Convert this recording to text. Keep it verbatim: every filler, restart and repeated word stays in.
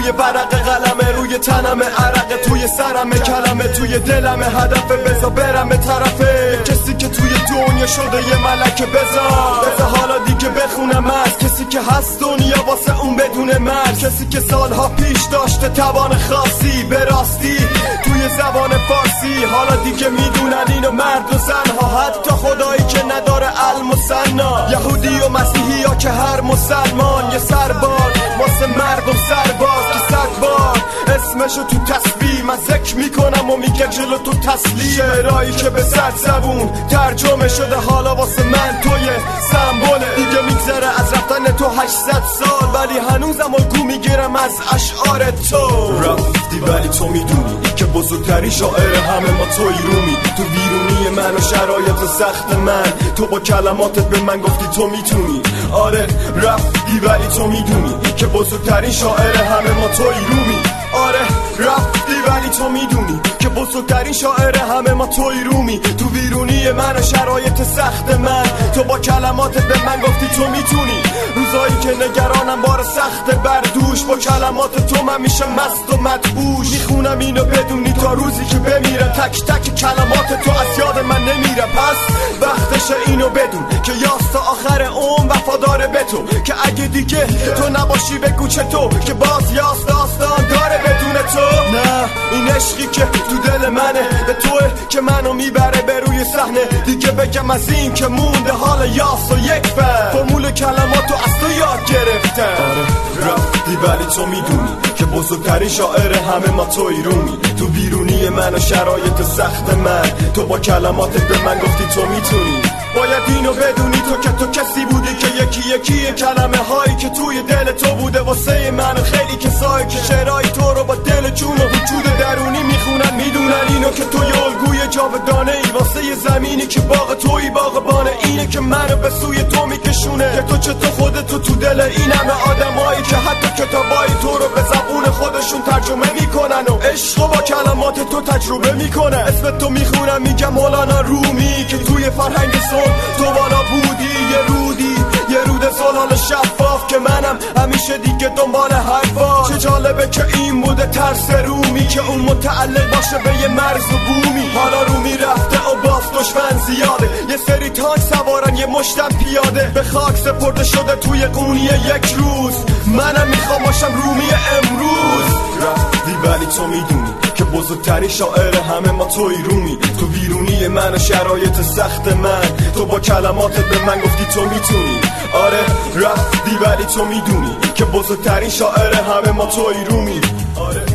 توی ورق قلمه، روی تنم عرقه، توی سرم کلمه، توی دلم هدفه، بزا برم به طرفه کسی که توی دنیا شده یه ملکه. بزا بزا حالا دیگه بخونم از کسی که هست دنیا واسه اون بدون مرد، کسی که سالها پیش داشته توان خاصی به راستی توی زبان فارسی. حالا دیگه میدونن اینو مرد و زنها، حتی خدایی که نداره علم و سنا، یهودی و مسیحی ها که هر مسلمان یه سربار واسه مردم سرباز که صد بار اسمشو تو تسبیح من ذکر میکنم و میگه جلو تو تسلیم. شعرهایی که به صد زبون ترجمه شده حالا واسه من توی سمبوله. دیگه میگذره از رفتن تو هشتصد سال ولی هنوزم الگو میگیرم از اشعار تو. رفتی ولی تو میدونی که بزرگترین شاعر همه ما توی رومی، تو بیرونی من و شرایط سخت من، تو با کلماتت به من گفتی تو میتونی. آره رفتی ولی تو میدونی که بزرگترین شاعر همه ما توی رومی. آره رفتی ولی تو میدونی که بزرگترین شاعر همه ما توی رومی، تو بیرونی من و شرایط سخت من، تو با کلماتت به من گفتی تو میتونی. روزایی که نگرانم بار سخت بر دوش، با کلمات تو من میشه مست و مدهوش. میخونم اینو بدونی تا روزی که بمیره تک تک کلمات تو از یاد من نمیره. پس وقتشه اینو بدون که یاست تا آخر عمر وفادار به تو، که اگه دیگه تو نباشی بگو چطور که باز یاست داستان داره بدون تو. نه این عشقی که تو دل منه به توه که منو میبره به روی صحنه. دیگه بگم از این که مونده حال یاس و یک بر فرمول کلماتو از تو یاد گرفتم. آره رفتی ولی تو میدونی که بزرگترین شاعر همه ما توی رومی، تو بیرونی من و شرایط سخت من، تو با کلماتت به من گفتی تو میتونی. باید اینو بدونی تو که تو کسی بودی که یکی یکی کلمه هایی که توی دل تو بوده واسه من، خیلی کسایی که شعرهای تو رو با دل جون و وجود درونی میخونن میدونن اینو که تو یه الگوی جاودانه ای واسه یه زمینی که باغ توی باغبانه. اینه که منو به سوی تو میکشونه که تو چطور خودتو تو دل این همه آدمایی که حتی کتابای تو رو به زبون خودشون ترجمه میکنن و عشق با کلمات تو تجربه میکنه. اسم تو میخونم میگم مولانا رومی که توی فرهنگ تو بالا بودی، یه رودی یه رود زلال شفاف که منم همیشه دیگه دنبال حرفا. چه جالبه که این بوده ترس رومی که اون متعلق باشه به یه مرز و بومی. حالا رومی رفته و باز دشمن زیاده، یه سری تانک سوارن یه مشتم پیاده، به خاک سپرده شده توی قونی یک روز. منم میخوام باشم رومی امروز. رفتی ولی تو میدونی که بزرگترین شاعر همه ما توی رومی، تو بیرونی من و شرایط سخت من، تو با کلماتت به من گفتی تو میتونی. آره رفتی ولی تو میدونی که بزرگترین شاعر همه ما توی رومی. آره